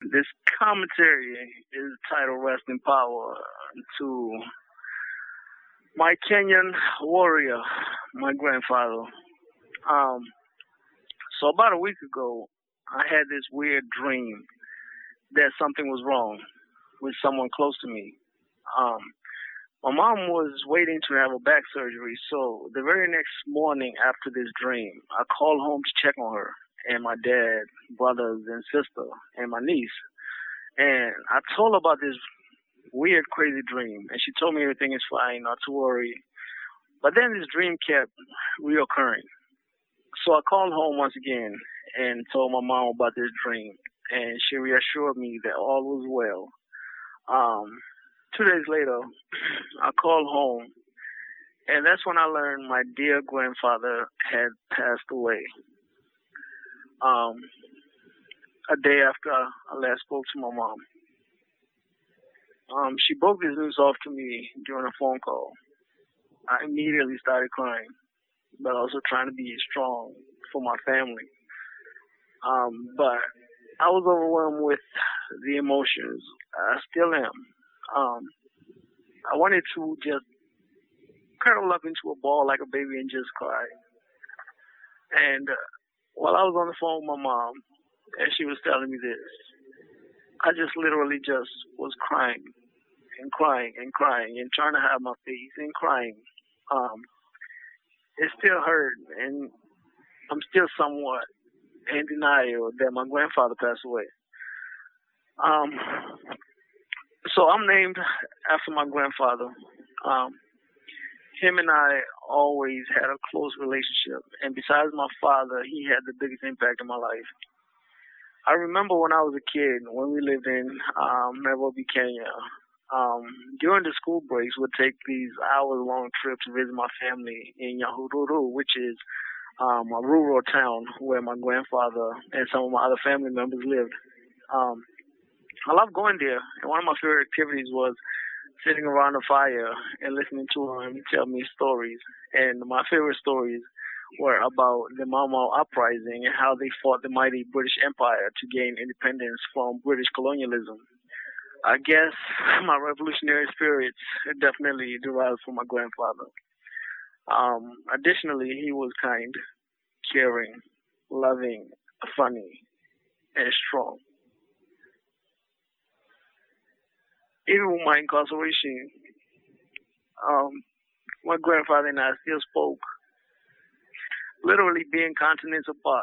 This commentary is titled Rest in Power to my Kenyan warrior, my grandfather. Um, so about a week ago, I had this weird dream that something was wrong with someone close to me. Um, my mom was waiting to have a back surgery, so the very next morning after this dream, I called home to check on her and my dad, brothers and sister, and my niece. And I told her about this weird, crazy dream, and she told me everything is fine, not to worry. But then this dream kept reoccurring. So I called home once again and told my mom about this dream, and she reassured me that all was well. Um, 2 days later, I called home, and that's when I learned my dear grandfather had passed away. Um, a day after I last spoke to my mom. She broke this news off to me during a phone call. I immediately started crying, but also trying to be strong for my family. But I was overwhelmed with the emotions. I still am. Um, I wanted to just curl up into a ball like a baby and just cry. And while I was on the phone with my mom, and she was telling me this, I just literally just was crying and crying and crying and trying to hide my face and crying. Um, it still hurt, and I'm still somewhat in denial that my grandfather passed away. Um, so I'm named after my grandfather. Um, him and I always had a close relationship, and besides my father, he had the biggest impact in my life. I remember when I was a kid, when we lived in Nairobi, Kenya. Um, During the school breaks, we'd take these hours-long trips to visit my family in Yahururu, which is a rural town where my grandfather and some of my other family members lived. Um, I loved going there, and one of my favorite activities was sitting around a fire and listening to him tell me stories. And my favorite stories were about the Mau Mau uprising and how they fought the mighty British Empire to gain independence from British colonialism. I guess my revolutionary spirit definitely derives from my grandfather. Additionally, he was kind, caring, loving, funny, and strong. Even with my incarceration, um, my grandfather and I still spoke, literally being continents apart.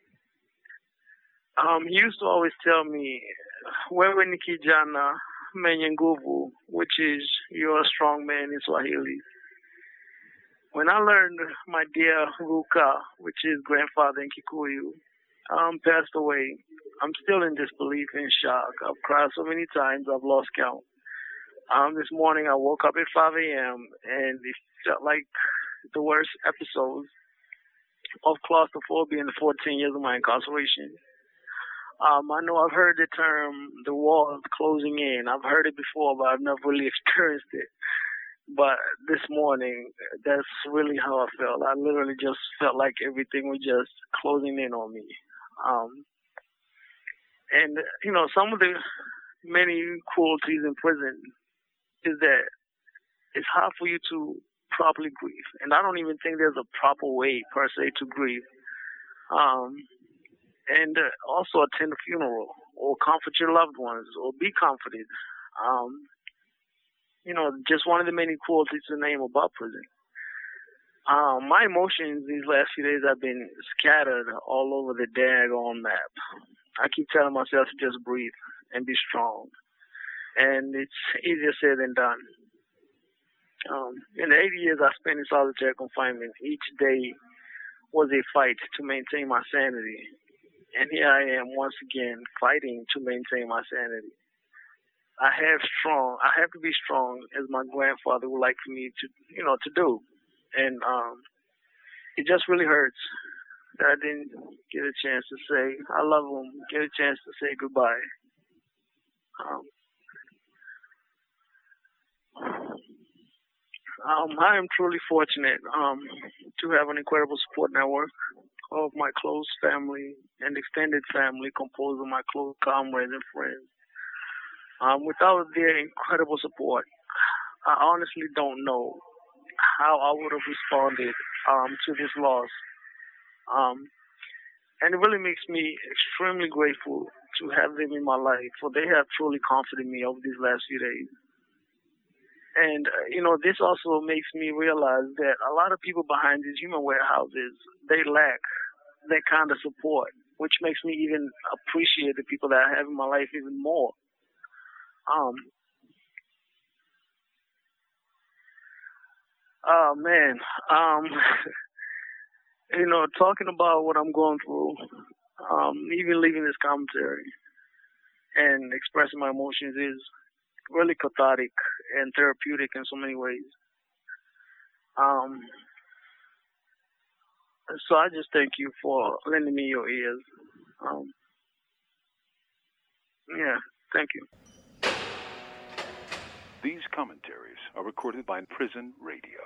He used to always tell me, wewe ni kijana mwenye nguvu, which is you're a strong man in Swahili. When I learned my dear Ruka, which is grandfather in Kikuyu, passed away, I'm still in disbelief and shock. I've cried so many times, I've lost count. This morning I woke up at 5 a.m. and it felt like the worst episodes of claustrophobia in the 14 years of my incarceration. I know I've heard the term the walls closing in. I've heard it before, but I've never really experienced it. But this morning, that's really how I felt. I literally just felt like everything was just closing in on me. Um, and, some of the many cruelties in prison is that it's hard for you to properly grieve. And I don't even think there's a proper way, per se, to grieve. Um, and also attend a funeral or comfort your loved ones or be comforted. Um, just one of the many cruelties to name about prison. My emotions these last few days have been scattered all over the daggone map. I keep telling myself to just breathe and be strong. And it's easier said than done. In the 80 years I spent in solitary confinement, each day was a fight to maintain my sanity. And here I am once again fighting to maintain my sanity. I have to be strong as my grandfather would like for me to do. And it just really hurts that I didn't get a chance to say I love him, get a chance to say goodbye. Um, I am truly fortunate to have an incredible support network of my close family and extended family composed of my close comrades and friends. Without their incredible support, I honestly don't know how I would have responded to this loss. Um, and it really makes me extremely grateful to have them in my life, for they have truly comforted me over these last few days. And this also makes me realize that a lot of people behind these human warehouses, they lack that kind of support, which makes me even appreciate the people that I have in my life even more. Um, oh man, um, talking about what I'm going through, even leaving this commentary and expressing my emotions is really cathartic and therapeutic in so many ways. Um, so I just thank you for lending me your ears. Um, yeah, thank you. These commentaries are recorded by Prison Radio.